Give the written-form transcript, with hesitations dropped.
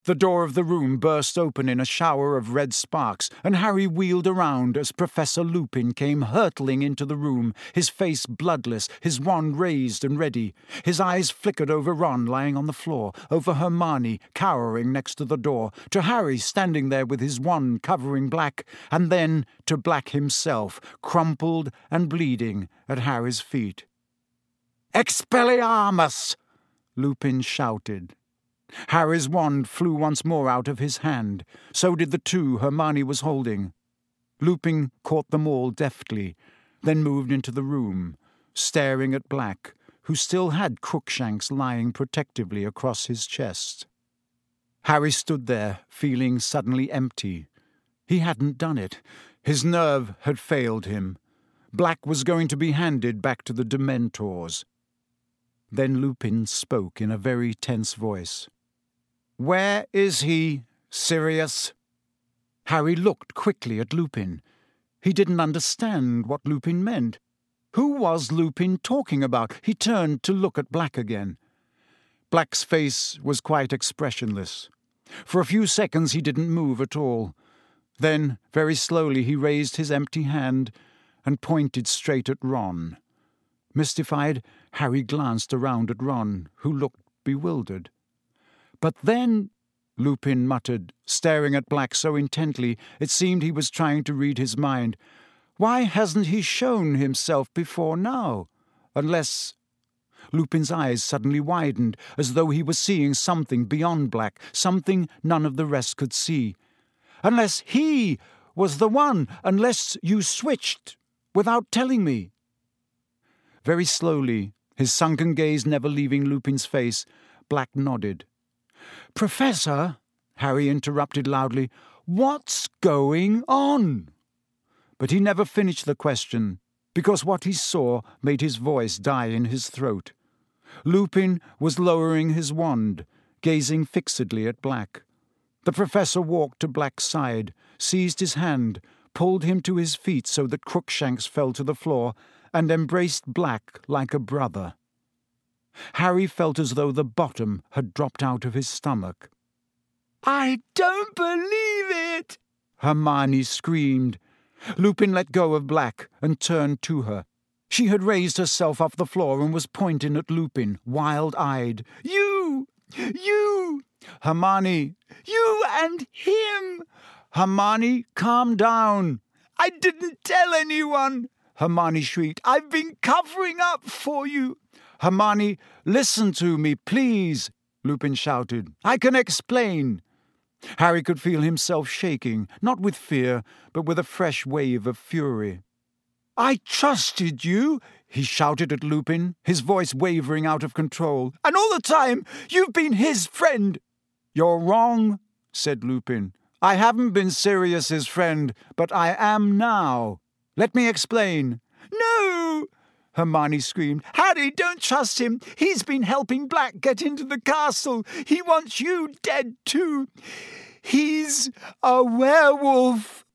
The door of the room burst open in a shower of red sparks, and Harry wheeled around as Professor Lupin came hurtling into the room, his face bloodless, his wand raised and ready. His eyes flickered over Ron lying on the floor, over Hermione cowering next to the door, to Harry standing there with his wand covering Black, and then to Black himself, crumpled and bleeding at Harry's feet. "Expelliarmus!" Lupin shouted. Harry's wand flew once more out of his hand. So did the two Hermione was holding. Lupin caught them all deftly, then moved into the room, staring at Black, who still had Crookshanks lying protectively across his chest. Harry stood there, feeling suddenly empty. He hadn't done it. His nerve had failed him. Black was going to be handed back to the Dementors. Then Lupin spoke in a very tense voice. "Where is he, Sirius?" Harry looked quickly at Lupin. He didn't understand what Lupin meant. Who was Lupin talking about? He turned to look at Black again. Black's face was quite expressionless. For a few seconds he didn't move at all. Then, very slowly, he raised his empty hand and pointed straight at Ron. Mystified, Harry glanced around at Ron, who looked bewildered. "But then," Lupin muttered, staring at Black so intently it seemed he was trying to read his mind, "why hasn't he shown himself before now? Unless—" Lupin's eyes suddenly widened, as though he was seeing something beyond Black, something none of the rest could see. "Unless he was the one, unless you switched, without telling me." Very slowly, his sunken gaze never leaving Lupin's face, Black nodded. "Professor," Harry interrupted loudly, "what's going on?" But he never finished the question, because what he saw made his voice die in his throat. Lupin was lowering his wand, gazing fixedly at Black. The professor walked to Black's side, seized his hand, pulled him to his feet so that Crookshanks fell to the floor, and embraced Black like a brother. Harry felt as though the bottom had dropped out of his stomach. "I don't believe it!" Hermione screamed. Lupin let go of Black and turned to her. She had raised herself off the floor and was pointing at Lupin, wild-eyed. You! Hermione, you and him!" "Hermione, calm down." "I didn't tell anyone," Hermione shrieked. "I've been covering up for you." "Hermione, listen to me, please," Lupin shouted. "I can explain." Harry could feel himself shaking, not with fear, but with a fresh wave of fury. "I trusted you," he shouted at Lupin, his voice wavering out of control. "And all the time, you've been his friend." "You're wrong," said Lupin. "I haven't been Sirius's friend, but I am now. Let me explain." "No!" Hermione screamed. "Harry, don't trust him. He's been helping Black get into the castle. He wants you dead too. He's a werewolf."